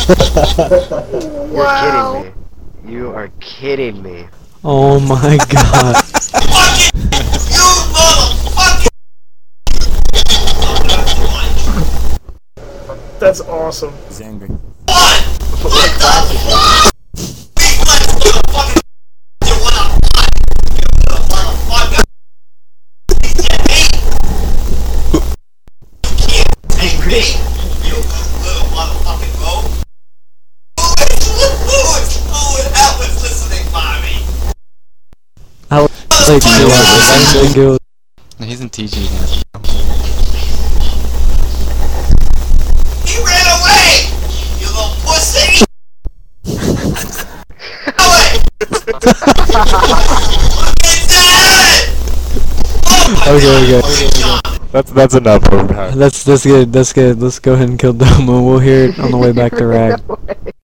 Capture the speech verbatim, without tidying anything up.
You're Wow. kidding me. You are kidding me. Oh my god. You motherfucker! That's awesome. He's angry. What? What the fuck? Reflex, motherfucker! You wanna fight? You motherfucker! You can't hate! You can't take me! You little motherfucking go! Who is, who is, who is, hell is listening by me? I was like, Motherfucker! dude, I didn't think it was. No, he's in T G now. He ran away! You little pussy! Away! Look at that! Oh my Okay, God, okay. look at John. That's that's enough over time. That's that's good. That's good. Let's go ahead and kill Domo. We'll hear it on the way back to Rag.